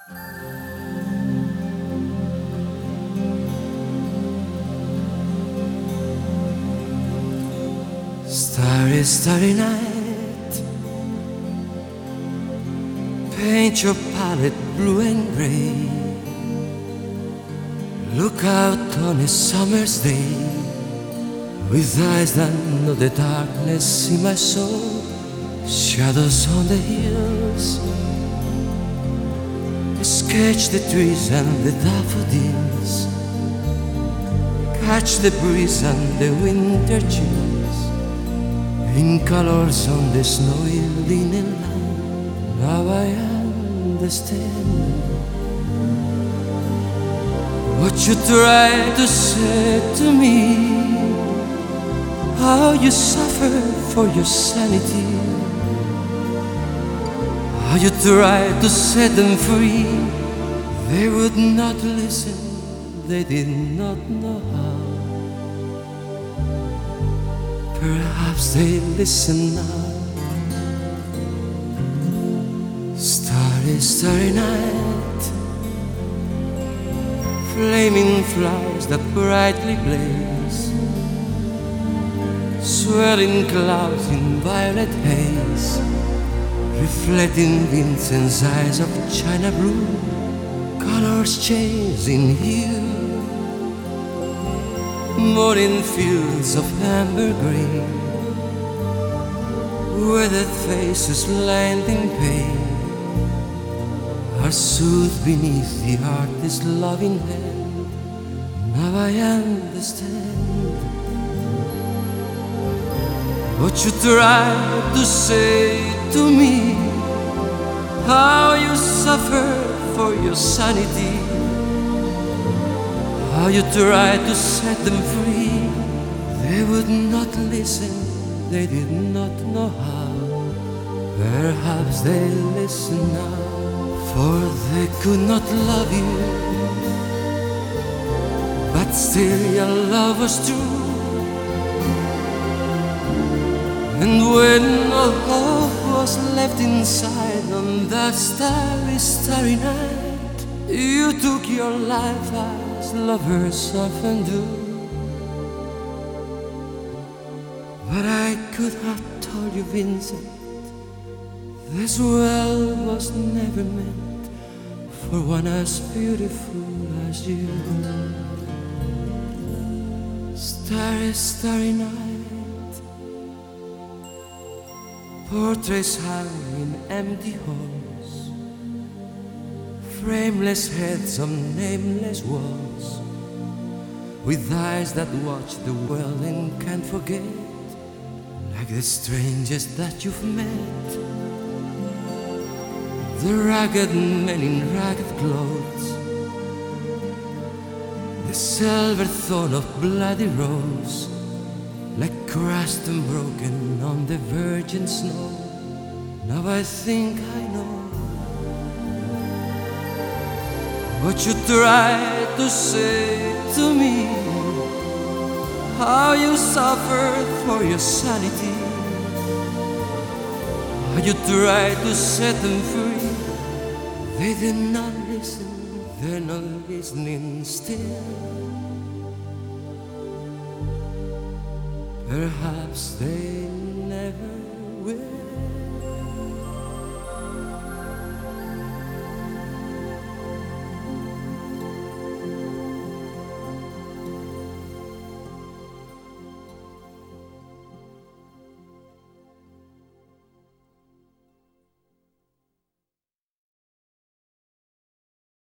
Starry, starry night, paint your palette blue and gray. Look out on a summer's day, with eyes that know the darkness in my soul. Shadows on the hills, sketch the trees and the daffodils, catch the breeze and the winter chills, in colors on the snowy linen land. Now I understand what you tried to say to me, how you suffered for your sanity, how you tried to set them free. They would not listen, they did not know how. Perhaps they listen now. Starry, starry night, flaming flowers that brightly blaze, swirling clouds in violet haze, reflecting Vincent's eyes of china blue, colors change in hue, morning fields of amber green, weathered faces lined in pain are soothed beneath the artist's loving hand. Now I understand what you tried to say to me, how you suffered for your sanity, how you tried to set them free. They would not listen, they did not know how. Perhaps they listen now, for they could not love you, but still your love was true. And when all hope was left inside on that starry, starry night, you took your life as lovers often do. But I could have told you, Vincent, this world was never meant for one as beautiful as you. Starry, starry night, portraits hung in empty halls, frameless heads on nameless walls, with eyes that watch the world and can't forget, like the strangers that you've met, the ragged men in ragged clothes, the silver thorn of bloody rose, like crushed and broken on the virgin snow. Now I think I know what you tried to say to me, how you suffered for your sanity, how you tried to set them free. They did not listen, they're not listening still. Perhaps they never will.